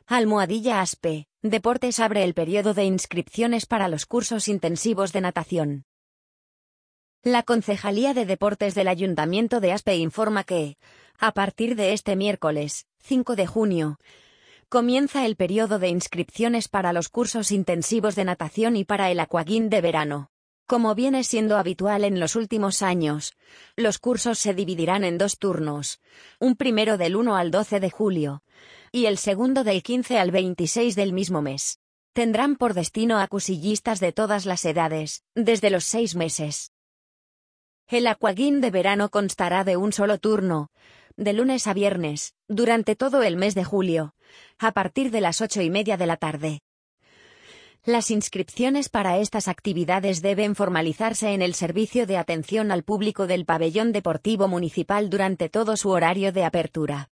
Aspe, Deportes abre el periodo de inscripciones para los cursos intensivos de natación. La Concejalía de Deportes del Ayuntamiento de Aspe informa que, a partir de este miércoles, 5 de junio, comienza el periodo de inscripciones para los cursos intensivos de natación y para el aquagym de verano. Como viene siendo habitual en los últimos años, los cursos se dividirán en 2 turnos, un primero del 1 al 12 de julio, y el segundo del 15 al 26 del mismo mes. Tendrán por destino a cursillistas de todas las edades, desde los 6 meses. El aquagym de verano constará de un solo turno, de lunes a viernes, durante todo el mes de julio, a partir de las 8:30 de la tarde. Las inscripciones para estas actividades deben formalizarse en el Servicio de Atención al Público del Pabellón Deportivo Municipal durante todo su horario de apertura.